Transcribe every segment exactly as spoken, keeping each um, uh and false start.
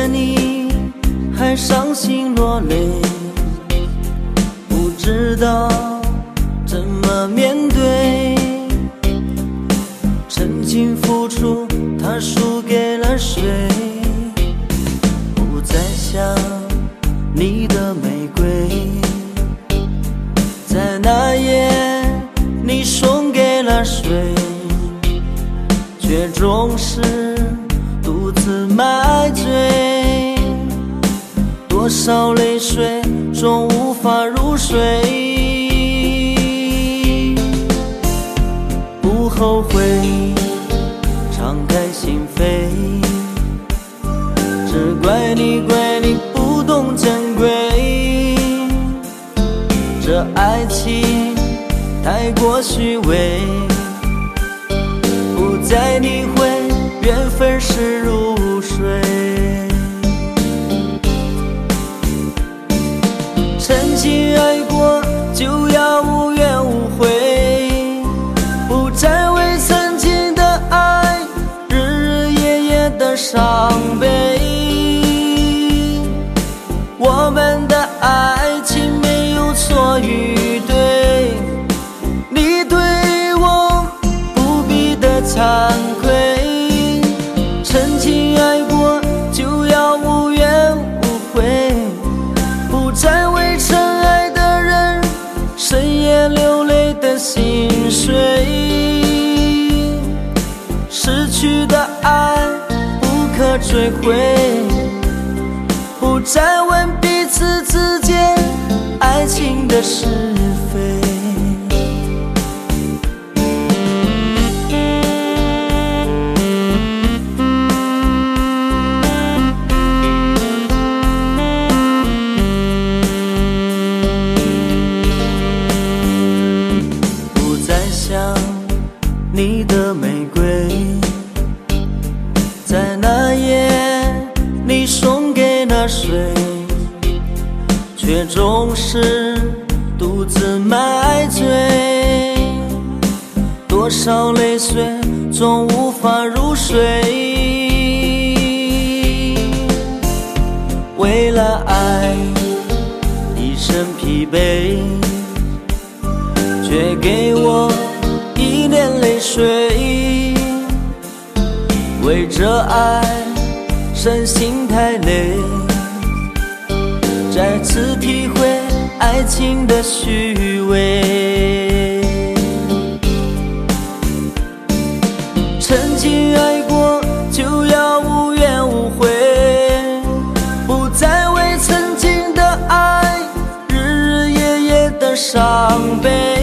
见你还伤心落泪，不知道怎么面对。真情付出，他输给了谁？不再想你的玫瑰，在那夜你送给了谁？却总是独自买醉，多少泪水总无法入睡。不后悔，敞开心扉，只怪你怪你不懂珍贵。这爱情太过虚伪，不再理会缘分是如水。曾经爱过就要无怨无悔，不再为曾经的爱日日夜夜的伤悲。我们的爱情没有错与对，你对我不必的惭愧。曾经爱过就要无怨无悔，不再为曾爱的人深夜流泪的心碎。失去的爱不可追回，不再问彼此之间爱情的是非。不再想你的玫瑰，在那夜你送给了谁？却总是独自买醉，多少泪水总无法入睡。为了爱一身疲惫，却给我一脸泪水。为这爱身心太累，再次体会爱情的虚伪。曾经爱过就要无怨无悔，不再为曾经的爱日日夜夜的伤悲。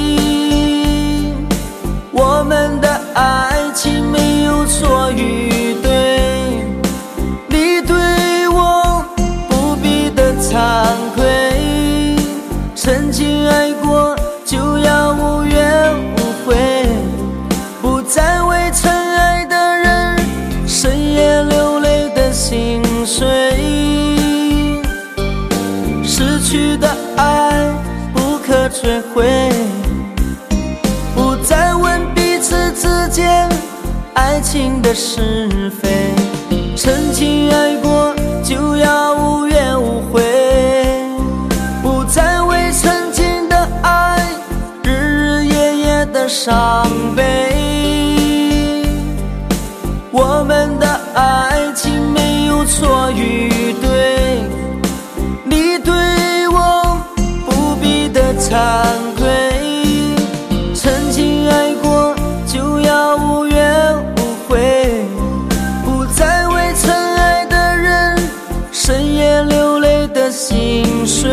我们的爱情没有错与对，你对我不必的惭愧。曾经爱过就要无怨无悔，不再为曾爱的人深夜流泪的心碎。失去的爱不可追回，不再问彼此之间爱情的是非。曾经爱过就要无怨无悔，不再为曾经的爱日日夜夜的伤悲。我们的爱情没有错与对，你对我不必的惭愧。曾经爱过就要无怨无悔，不再为曾爱的人深夜流泪的心碎。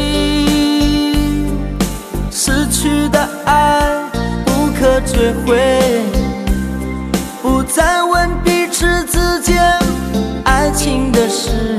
失去的爱不可追回，不再问彼此之间爱情的事